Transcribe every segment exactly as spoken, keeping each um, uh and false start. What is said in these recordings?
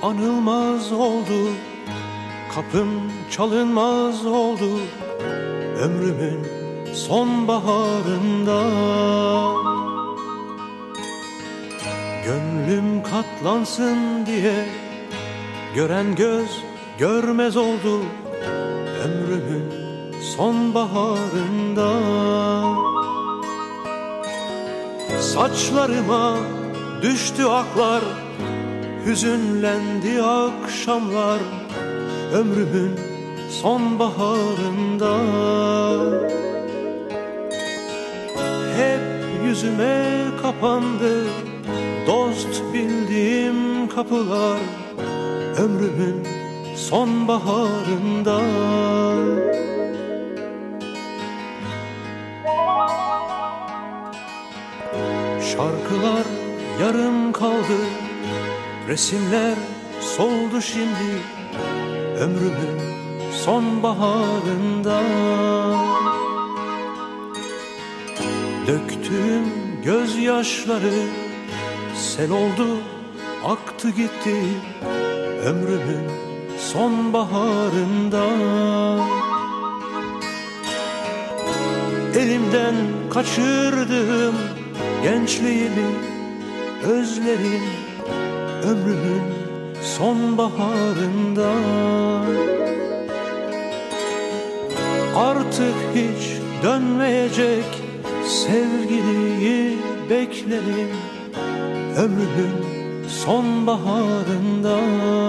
anılmaz oldu, kapım çalınmaz oldu ömrümün sonbaharında. Gönlüm katlansın diye gören göz görmez oldu ömrümün sonbaharında. Saçlarıma düştü aklar, hüzünlendi akşamlar ömrümün sonbaharında. Hep yüzüme kapandı dost bildiğim kapılar ömrümün sonbaharında. Şarkılar yarım kaldı, resimler soldu şimdi ömrümün sonbaharında. Döktüğüm gözyaşları sel oldu, aktı gitti ömrümün sonbaharında. Elimden kaçırdığım gençliğimi özlerim ömrümün sonbaharında. Artık hiç dönmeyecek sevgiliyi beklerim ömrümün sonbaharında.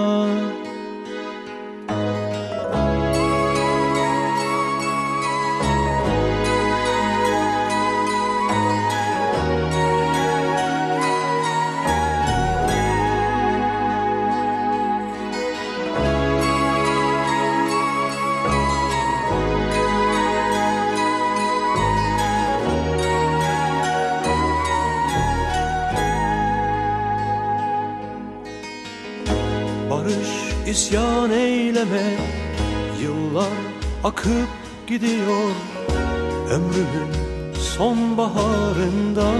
Barış isyan eyleme, yıllar akıp gidiyor ömrümün sonbaharında.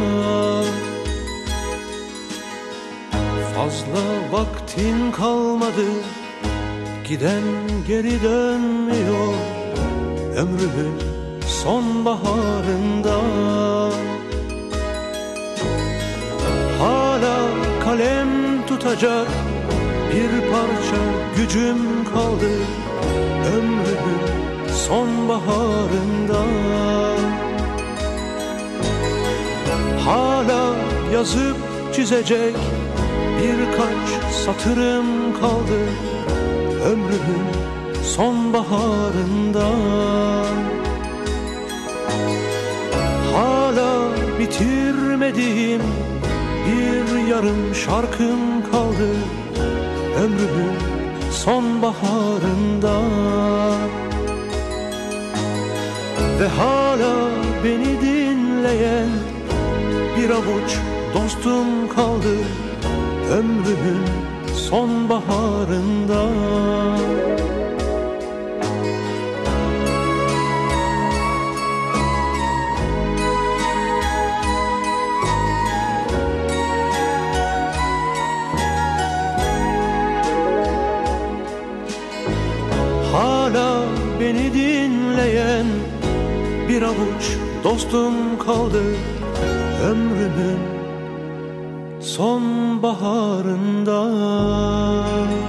Fazla vaktin kalmadı, giden geri dönmüyor ömrümün sonbaharında. Hala kalem tutacak bir parça gücüm kaldı ömrümün sonbaharında. Hala yazıp çizecek birkaç satırım kaldı ömrümün sonbaharında. Hala bitirmediğim bir yarım şarkım kaldı ömrümün sonbaharında. Ve hala beni dinleyen bir avuç dostum kaldı ömrümün sonbaharında. Hala beni dinleyen bir avuç dostum kaldı ömrümün sonbaharında.